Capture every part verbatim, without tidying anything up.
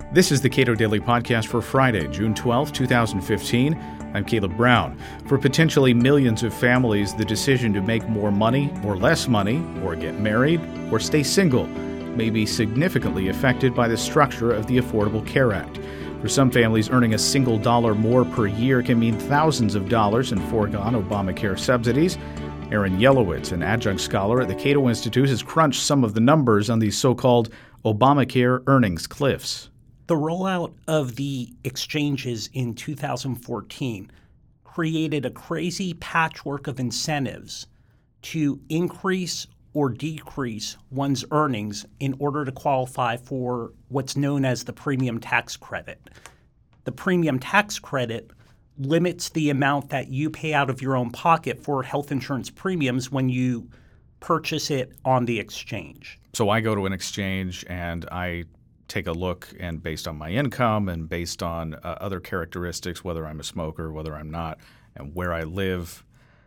This is the Cato Daily Podcast for Friday, June twelfth, twenty fifteen. I'm Caleb Brown. For potentially millions of families, the decision to make more money or less money, or get married, or stay single may be significantly affected by the structure of the Affordable Care Act. For some families, earning a single dollar more per year can mean thousands of dollars in foregone Obamacare subsidies. Aaron Yelowitz, an adjunct scholar at the Cato Institute, has crunched some of the numbers on these so-called Obamacare earnings cliffs. The rollout of the exchanges in two thousand fourteen created a crazy patchwork of incentives to increase or decrease one's earnings in order to qualify for what's known as the premium tax credit. The premium tax credit limits the amount that you pay out of your own pocket for health insurance premiums when you purchase it on the exchange. So I go to an exchange and I take a look, and based on my income and based on uh, other characteristics, whether I'm a smoker, whether I'm not, and where I live,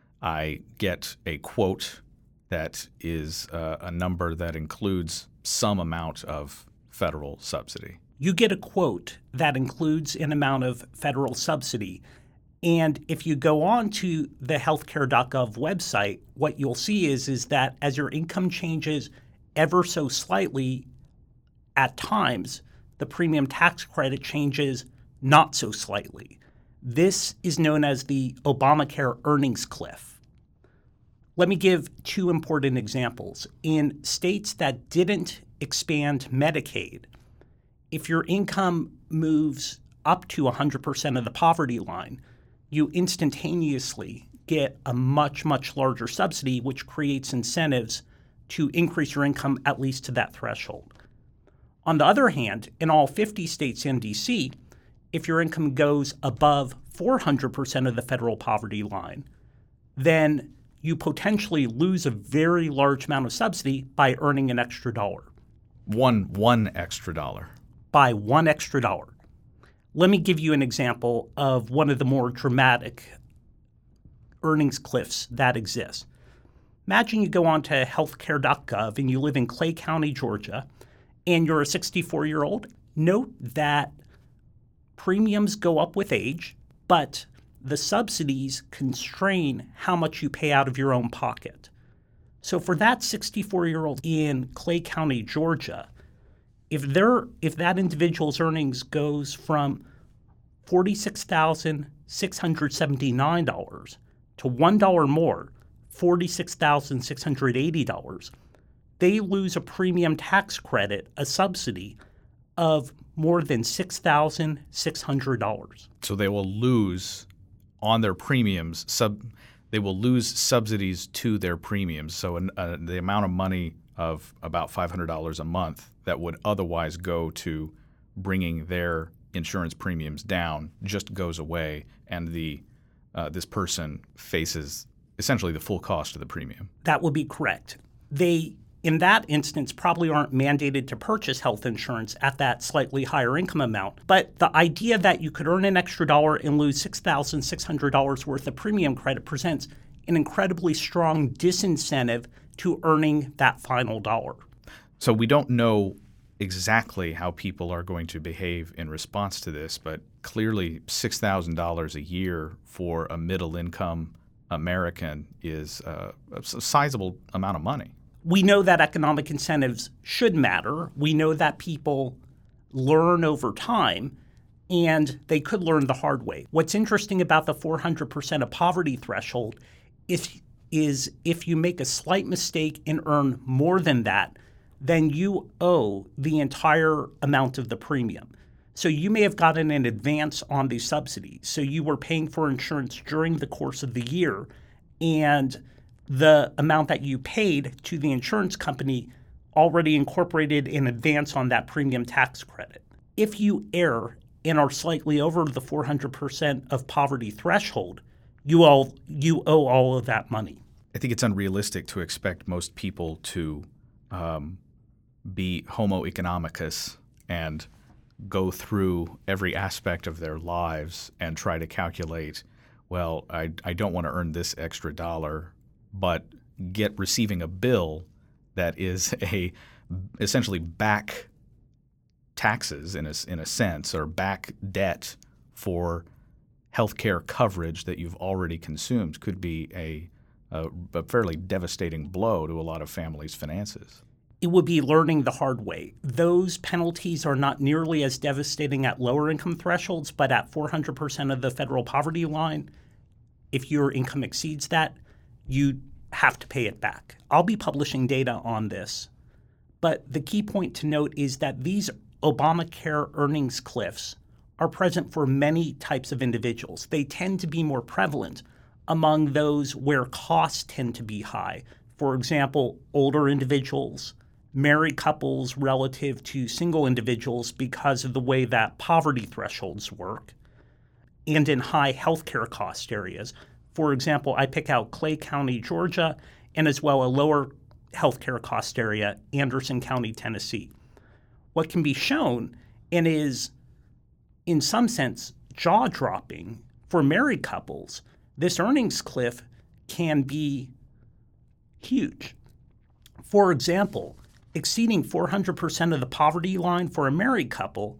I get a quote that is uh, a number that includes some amount of federal subsidy. You get a quote that includes an amount of federal subsidy. And if you go on to the healthcare dot gov website, what you'll see is, is that as your income changes ever so slightly, at times, the premium tax credit changes not so slightly. This is known as the Obamacare earnings cliff. Let me give two important examples. In states that didn't expand Medicaid, if your income moves up to one hundred percent of the poverty line, you instantaneously get a much, much larger subsidy, which creates incentives to increase your income at least to that threshold. On the other hand, in all fifty states and D C, if your income goes above four hundred percent of the federal poverty line, then you potentially lose a very large amount of subsidy by earning an extra dollar. One one extra dollar. By one extra dollar. Let me give you an example of one of the more dramatic earnings cliffs that exist. Imagine you go on to healthcare dot gov and you live in Clay County, Georgia, and you're a sixty-four-year-old. Note that premiums go up with age, but the subsidies constrain how much you pay out of your own pocket. So for that sixty-four-year-old in Clay County, Georgia, if they're, if that individual's earnings goes from forty-six thousand six hundred seventy-nine dollars to one dollar more, forty-six thousand six hundred eighty dollars, they lose a premium tax credit, a subsidy, of more than six thousand six hundred dollars. So they will lose on their premiums, sub, they will lose subsidies to their premiums. So uh, the amount of money of about five hundred dollars a month that would otherwise go to bringing their insurance premiums down just goes away, and the uh, this person faces essentially the full cost of the premium. That would be correct. They, in that instance, probably aren't mandated to purchase health insurance at that slightly higher income amount. But the idea that you could earn an extra dollar and lose six thousand six hundred dollars worth of premium credit presents an incredibly strong disincentive to earning that final dollar. So we don't know exactly how people are going to behave in response to this, but clearly six thousand dollars a year for a middle-income American is uh, a sizable amount of money. We know that economic incentives should matter. We know that people learn over time, and they could learn the hard way. What's interesting about the four hundred percent of poverty threshold is, is if you make a slight mistake and earn more than that, then you owe the entire amount of the premium. So you may have gotten an advance on the subsidy. So you were paying for insurance during the course of the year, and the amount that you paid to the insurance company already incorporated an advance on that premium tax credit. If you err and are slightly over the four hundred percent of poverty threshold, you all you owe all of that money. I think it's unrealistic to expect most people to um, be homo economicus and go through every aspect of their lives and try to calculate, well, I, I don't want to earn this extra dollar, but get receiving a bill that is a essentially back taxes, in a, in a sense, or back debt for health care coverage that you've already consumed could be a, a, a fairly devastating blow to a lot of families' finances. It would be learning the hard way. Those penalties are not nearly as devastating at lower income thresholds, but at four hundred percent of the federal poverty line, if your income exceeds that, you have to pay it back. I'll be publishing data on this, but the key point to note is that these Obamacare earnings cliffs are present for many types of individuals. They tend to be more prevalent among those where costs tend to be high. For example, older individuals, married couples relative to single individuals because of the way that poverty thresholds work, and in high healthcare cost areas. For example, I pick out Clay County, Georgia, and as well a lower healthcare cost area, Anderson County, Tennessee. What can be shown, and is in some sense jaw-dropping for married couples, this earnings cliff can be huge. For example, exceeding four hundred percent of the poverty line for a married couple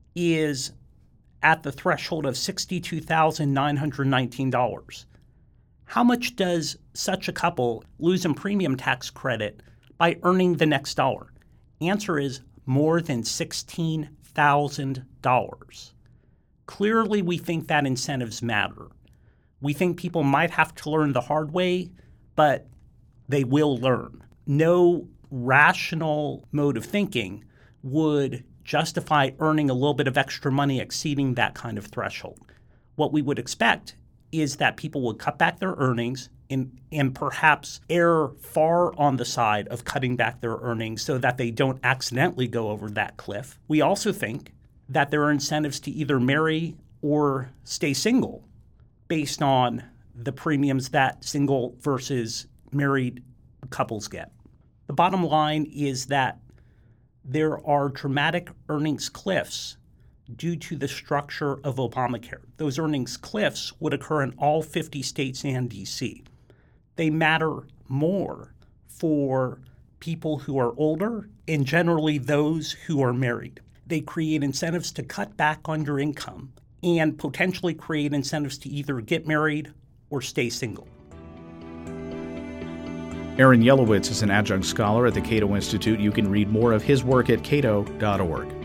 is at the threshold of sixty-two thousand nine hundred nineteen dollars. How much does such a couple lose in premium tax credit by earning the next dollar? Answer is more than sixteen thousand dollars. Clearly, we think that incentives matter. We think people might have to learn the hard way, but they will learn. No rational mode of thinking would justify earning a little bit of extra money exceeding that kind of threshold. What we would expect is that people would cut back their earnings and, and perhaps err far on the side of cutting back their earnings so that they don't accidentally go over that cliff. We also think that there are incentives to either marry or stay single based on the premiums that single versus married couples get. The bottom line is that there are dramatic earnings cliffs due to the structure of Obamacare. Those earnings cliffs would occur in all fifty states and D C. They matter more for people who are older and generally those who are married. They create incentives to cut back on your income and potentially create incentives to either get married or stay single. Aaron Yelowitz is an adjunct scholar at the Cato Institute. You can read more of his work at cato dot org.